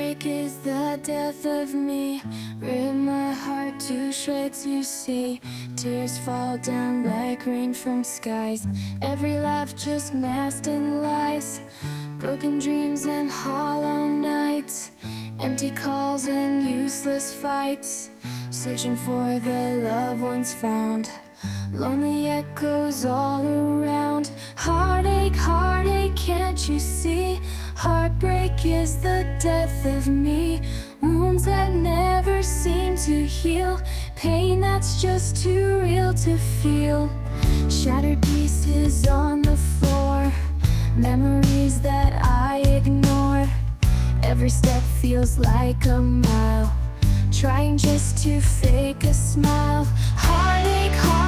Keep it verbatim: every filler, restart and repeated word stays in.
Heartbreak is the death of me. Rip my heart to shreds, you see. Tears fall down like rain from skies. Every laugh just masked in lies. Broken dreams and hollow nights. Empty calls and useless fights. Searching for the loved ones found. Lonely echoes all around. Heartache, heartache, can't you see? Heartbreak is the death of me. Wounds that never seem to heal. Pain that's just too real to feel. Shattered pieces on the floor. Memories that I ignore. Every step feels like a mile. Trying just to fake a smile. Heartache, heartache,